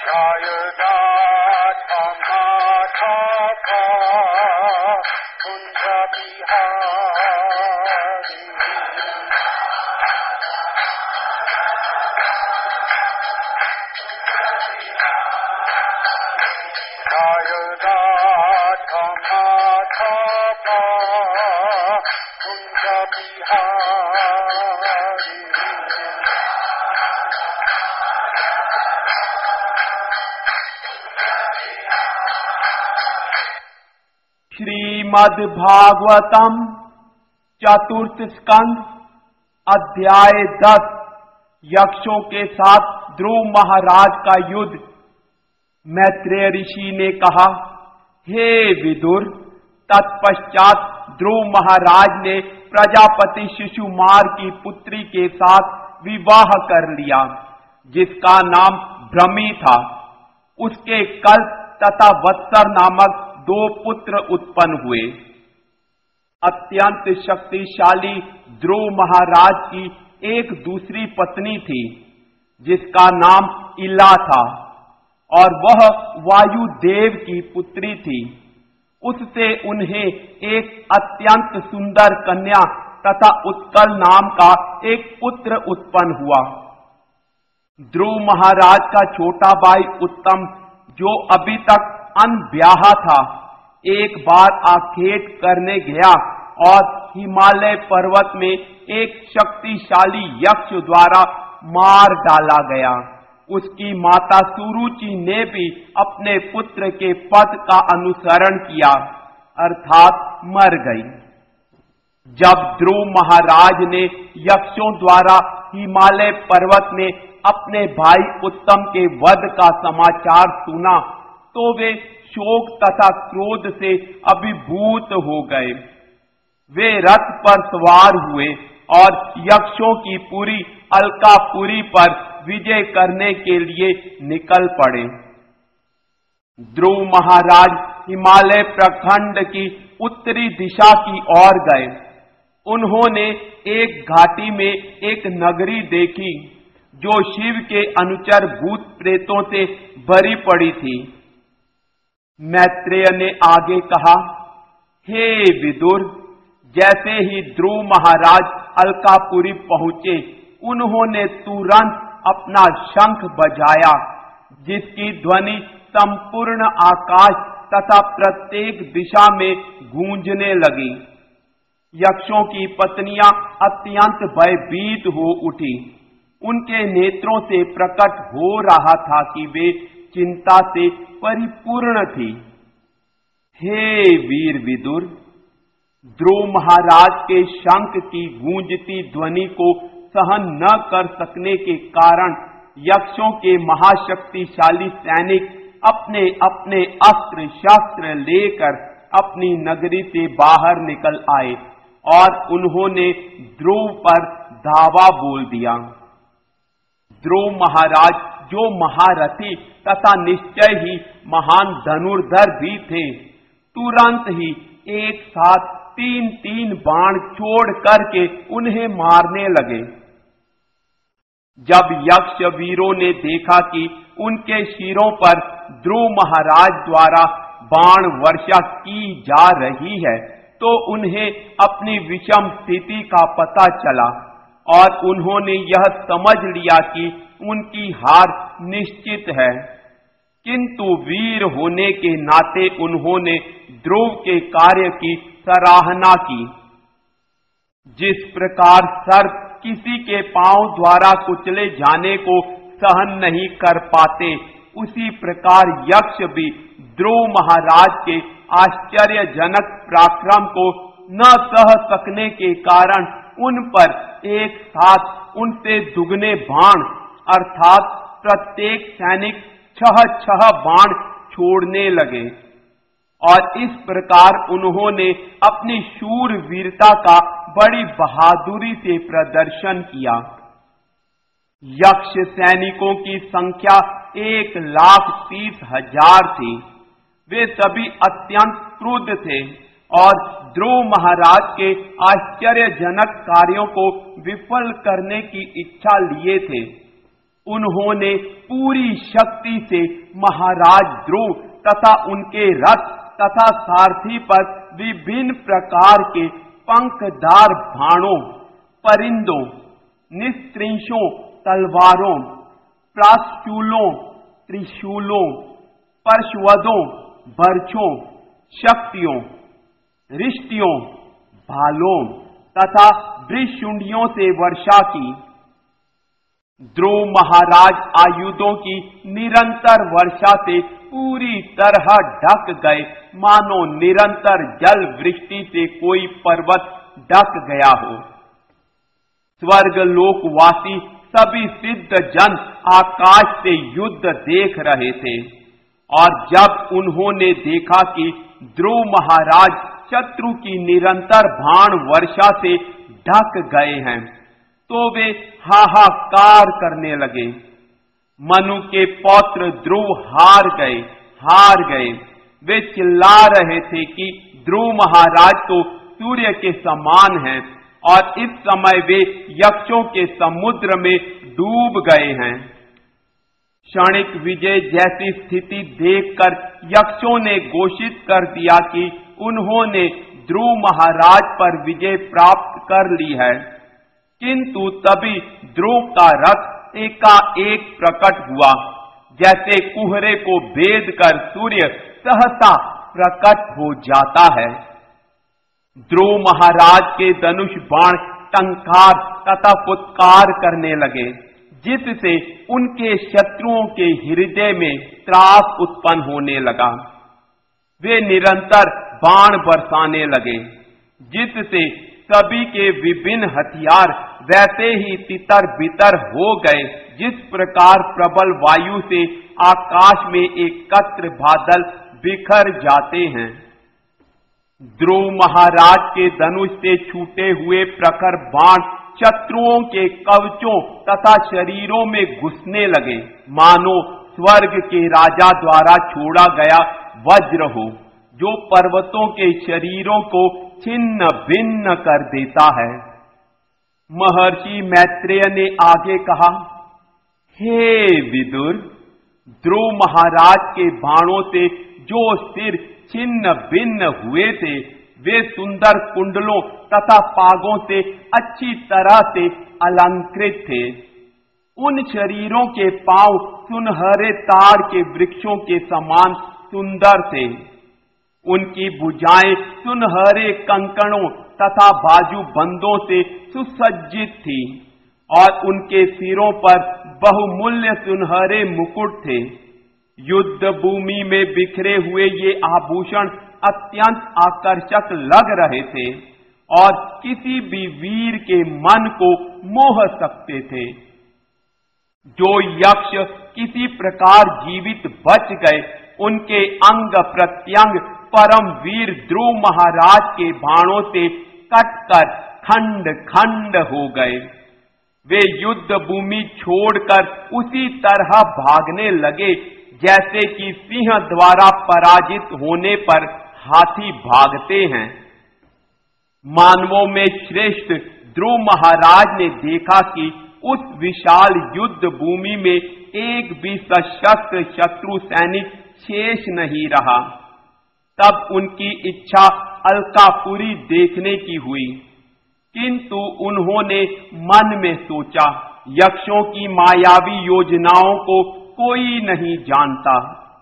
श्रीमद् भागवतम चतुर्थ स्कंद अध्याय 10 यक्षों के साथ ध्रुव महाराज का युद्ध। मैत्रेय ऋषि ने कहा, हे विदुर, तत्पश्चात ध्रुव महाराज ने प्रजापति शिशुमार की पुत्री के साथ विवाह कर लिया, जिसका नाम भ्रमी था। उसके कल्प तथा वत्सर नामक 2 पुत्र उत्पन्न हुए। अत्यंत शक्तिशाली ध्रुव महाराज की एक दूसरी पत्नी थी, जिसका नाम इला था, और वह वायुदेव की पुत्री थी। उससे उन्हें एक अत्यंत सुंदर कन्या तथा उत्कल नाम का एक पुत्र उत्पन्न हुआ। ध्रुव महाराज का छोटा भाई उत्तम, जो अभी तक अनब्याहा था, एक बार आखेट करने गया और हिमालय पर्वत में एक शक्तिशाली यक्ष द्वारा मार डाला गया। उसकी माता सुरुचि ने भी अपने पुत्र के पद का अनुसरण किया, अर्थात मर गई। जब ध्रुव महाराज ने यक्षों द्वारा हिमालय पर्वत में अपने भाई उत्तम के वध का समाचार सुना, तो वे शोक तथा क्रोध से अभिभूत हो गए। वे रथ पर सवार हुए और यक्षों की पूरी अलकापुरी पर विजय करने के लिए निकल पड़े। ध्रुव महाराज हिमालय प्रखंड की उत्तरी दिशा की ओर गए। उन्होंने एक घाटी में एक नगरी देखी, जो शिव के अनुचर भूत प्रेतों से भरी पड़ी थी। मैत्रेय ने आगे कहा, हे विदुर, जैसे ही ध्रुव महाराज अलकापुरी पहुंचे, उन्होंने तुरंत अपना शंख बजाया, जिसकी ध्वनि संपूर्ण आकाश तथा प्रत्येक दिशा में गूंजने लगी। यक्षों की पत्नियां अत्यंत भयभीत हो उठी। उनके नेत्रों से प्रकट हो रहा था कि वे चिंता से परिपूर्ण थी। हे वीर विदुर, ध्रुव महाराज के शंख की गूंजती ध्वनि को सहन न कर सकने के कारण यक्षों के महाशक्तिशाली सैनिक अपने अपने अस्त्र शस्त्र लेकर अपनी नगरी से बाहर निकल आए और उन्होंने ध्रुव पर धावा बोल दिया। ध्रुव महाराज, जो महारथी तथा निश्चय ही महान धनुर्धर भी थे, तुरंत ही एक साथ 3-3 बाण छोड़ करके उन्हें मारने लगे। जब यक्ष वीरों ने देखा कि उनके शिरों पर ध्रुव महाराज द्वारा बाण वर्षा की जा रही है, तो उन्हें अपनी विषम स्थिति का पता चला और उन्होंने यह समझ लिया कि उनकी हार निश्चित है। किंतु वीर होने के नाते उन्होंने ध्रुव के कार्य की सराहना की। जिस प्रकार सर्प किसी के पांव द्वारा कुचले जाने को सहन नहीं कर पाते, उसी प्रकार यक्ष भी ध्रुव महाराज के आश्चर्यजनक पराक्रम को न सह सकने के कारण उन पर एक साथ उनसे दुगने बाण, अर्थात प्रत्येक सैनिक 6 बाण छोड़ने लगे, और इस प्रकार उन्होंने अपनी शूर वीरता का बड़ी बहादुरी से प्रदर्शन किया। यक्ष सैनिकों की संख्या 1,30,000 थी। वे सभी अत्यंत क्रुद्ध थे और ध्रुव महाराज के आश्चर्यजनक कार्यों को विफल करने की इच्छा लिए थे। उन्होंने पूरी शक्ति से महाराज ध्रुव तथा उनके रथ तथा सारथी पर विभिन्न प्रकार के पंखदार बाणों, परिंदों, निस्त्रिंशों, तलवारों, प्राशूलों, त्रिशूलों, परशवदों, बर्छों, शक्तियों, रिष्टियों, भालों तथा वृषशुंडियों से वर्षा की। ध्रुव महाराज आयुधों की निरंतर वर्षा से पूरी तरह ढक गए, मानो निरंतर जल वृष्टि से कोई पर्वत ढक गया हो। स्वर्ग लोकवासी सभी सिद्ध जन आकाश से युद्ध देख रहे थे, और जब उन्होंने देखा कि ध्रुव महाराज शत्रु की निरंतर बाण वर्षा से ढक गए हैं, तो वे हाहाकार करने लगे। मनु के पौत्र ध्रुव हार गए। वे चिल्ला रहे थे कि ध्रुव महाराज तो सूर्य के समान हैं, और इस समय वे यक्षों के समुद्र में डूब गए हैं। क्षणिक विजय जैसी स्थिति देखकर यक्षों ने घोषित कर दिया कि उन्होंने ध्रुव महाराज पर विजय प्राप्त कर ली है। किंतु तभी ध्रुव का रथ एकाएक प्रकट हुआ, जैसे कुहरे को भेद कर सूर्य सहसा प्रकट हो जाता है। ध्रुव महाराज के धनुष बाण टंकार तथा फुत्कार करने लगे, जिससे उनके शत्रुओं के हृदय में त्रास उत्पन्न होने लगा। वे निरंतर बाण बरसाने लगे, जिससे सभी के विभिन्न हथियार वैसे ही तितर बितर हो गए, जिस प्रकार प्रबल वायु से आकाश में एकत्र बादल बिखर जाते हैं। ध्रुव महाराज के धनुष से छूटे हुए प्रखर बाण शत्रुओं के कवचों तथा शरीरों में घुसने लगे, मानो स्वर्ग के राजा द्वारा छोड़ा गया वज्र हो, जो पर्वतों के शरीरों को छिन्न भिन्न कर देता है। महर्षि मैत्रेय ने आगे कहा, हे विदुर, ध्रुव महाराज के बाणों से जो सिर छिन्न भिन्न हुए थे, वे सुंदर कुंडलों तथा पागों से अच्छी तरह से अलंकृत थे। उन शरीरों के पांव सुनहरे ताड़ के वृक्षों के समान सुंदर थे। उनकी भुजाएं सुनहरे कंकणों तथा बाजूबंदों से सुसज्जित थी, और उनके सिरों पर बहुमूल्य सुनहरे मुकुट थे। युद्ध भूमि में बिखरे हुए ये आभूषण अत्यंत आकर्षक लग रहे थे, और किसी भी वीर के मन को मोह सकते थे। जो यक्ष किसी प्रकार जीवित बच गए, उनके अंग प्रत्यंग परम वीर ध्रुव महाराज के बाणों से कटकर खंड खंड हो गए। वे युद्ध भूमि छोड़कर उसी तरह भागने लगे, जैसे कि सिंह द्वारा पराजित होने पर हाथी भागते हैं। मानवों में श्रेष्ठ ध्रुव महाराज ने देखा कि उस विशाल युद्ध भूमि में एक भी सशस्त्र शत्रु सैनिक शेष नहीं रहा। तब उनकी इच्छा अलकापुरी देखने की हुई, किंतु उन्होंने मन में सोचा, यक्षों की मायावी योजनाओं को कोई नहीं जानता।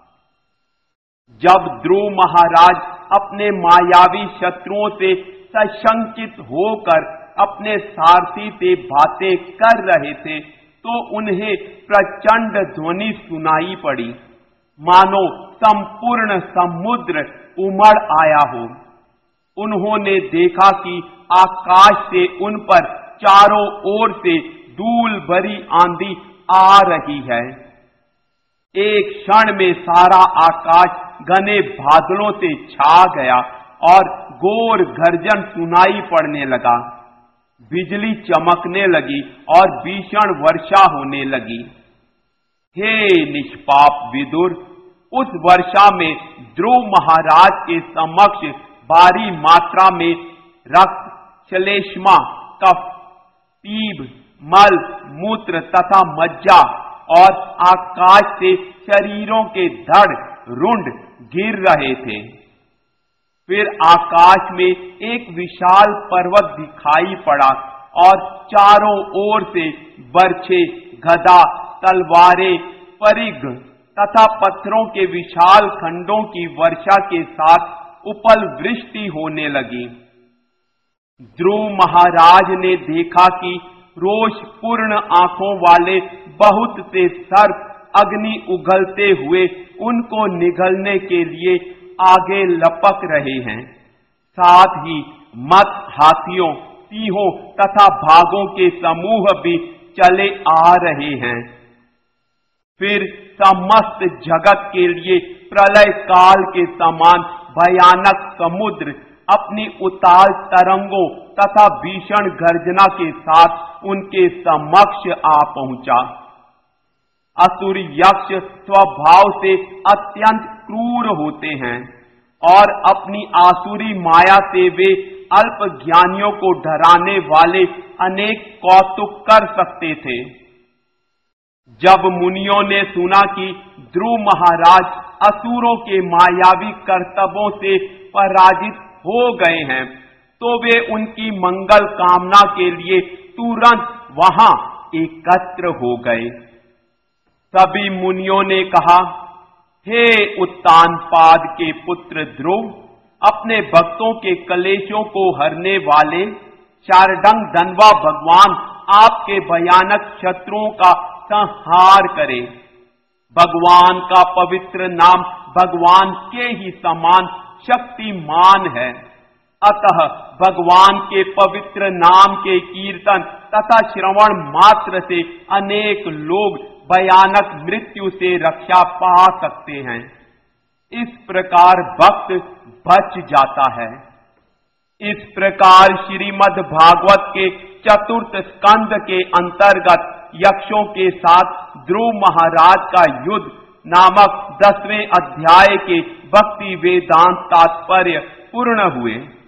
जब ध्रुव महाराज अपने मायावी शत्रुओं से सशंकित होकर अपने सारथी से बातें कर रहे थे, तो उन्हें प्रचंड ध्वनि सुनाई पड़ी, मानो संपूर्ण समुद्र उमड़ आया हो। उन्होंने देखा कि आकाश से उन पर चारों ओर से धूल भरी आंधी आ रही है। एक क्षण में सारा आकाश घने बादलों से छा गया और घोर गर्जन सुनाई पड़ने लगा। बिजली चमकने लगी और भीषण वर्षा होने लगी। हे निष्पाप विदुर, उस वर्षा में ध्रुव महाराज के समक्ष भारी मात्रा में रक्त, श्लेष्मा, कफ, पीप, मल, मूत्र तथा मज्जा और आकाश से शरीरों के धड़ रुंड गिर रहे थे। फिर आकाश में एक विशाल पर्वत दिखाई पड़ा और चारों ओर से बर्छे, गदा, तलवारें, परिघ तथा पत्थरों के विशाल खंडों की वर्षा के साथ उपल वृष्टि होने लगी। ध्रुव महाराज ने देखा कि रोषपूर्ण आंखों वाले बहुत से सर्प अग्नि उगलते हुए उनको निगलने के लिए आगे लपक रहे हैं। साथ ही मत हाथियों, सिंहों तथा बाघों के समूह भी चले आ रहे हैं। फिर समस्त जगत के लिए प्रलय काल के समान भयानक समुद्र अपनी उताल तरंगों तथा भीषण गर्जना के साथ उनके समक्ष आ पहुंचा। असुर यक्ष स्वभाव से अत्यंत क्रूर होते हैं और अपनी आसुरी माया से वे अल्प ज्ञानियों को डराने वाले अनेक कौतुक कर सकते थे। जब मुनियों ने सुना कि ध्रुव महाराज असुरों के मायावी करतबों से पराजित हो गए हैं, तो वे उनकी मंगल कामना के लिए तुरंत वहां एकत्र हो गए। सभी मुनियों ने कहा, हे उत्तानपाद के पुत्र ध्रुव, अपने भक्तों के कलेशों को हरने वाले शार्दूल धनवा भगवान आपके भयानक शत्रुओं का संहार करे। भगवान का पवित्र नाम भगवान के ही समान शक्तिमान है। अतः भगवान के पवित्र नाम के कीर्तन तथा श्रवण मात्र से अनेक लोग भयानक मृत्यु से रक्षा पा सकते हैं। इस प्रकार भक्त बच जाता है। इस प्रकार श्रीमद् भागवत के चतुर्थ स्कंद के अंतर्गत यक्षों के साथ ध्रुव महाराज का युद्ध नामक 10वें अध्याय के भक्ति वेदांत तात्पर्य पूर्ण हुए।